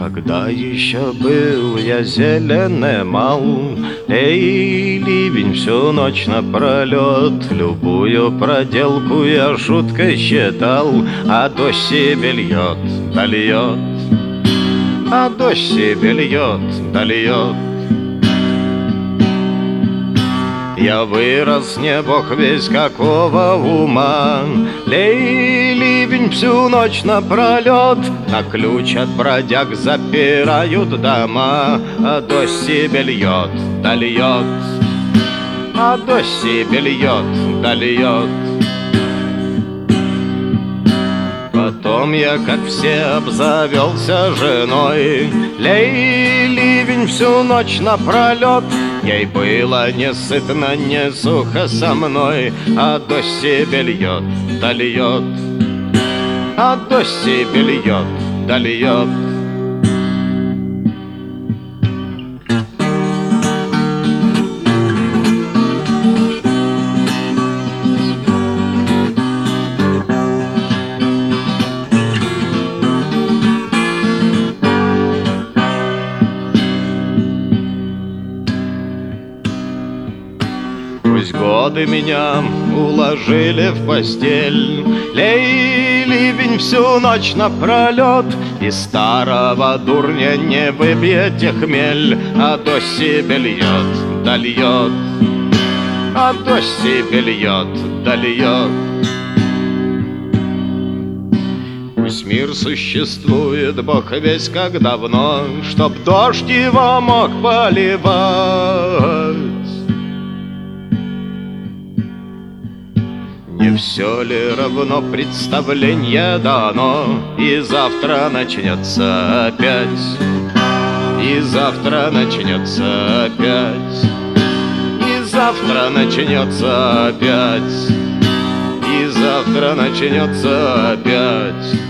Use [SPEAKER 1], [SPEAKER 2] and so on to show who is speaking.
[SPEAKER 1] Когда еще был я зелен и мал, лей ливень всю ночь напролет, любую проделку я жутко считал, а дождь себе льет, да льет, а дождь себе льет, да льет. Я вырос, не бог весь какого ума, лей ливень всю ночь напролет, на ключ от бродяг запирают дома, а дождь себе льет, да льет, а дождь себе льет, да льет. Потом я, как все, обзавелся женой, лей ливень всю ночь напролет, ей было не сытно, не сухо со мной, а дождь себе льет, да льет, а дождь себе льет, да льет. Пусть годы меня уложили в постель, лей ливень всю ночь напролет, и старого дурня не выбьете хмель, а дождь себе льет, да льет, а дождь себе льет, да льет. Пусть мир существует, Бог весь как давно, чтоб дождь его мог поливать. Не все ли равно представление дано, и завтра начнется опять, и завтра начнется опять, и завтра начнется опять, и завтра начнется опять.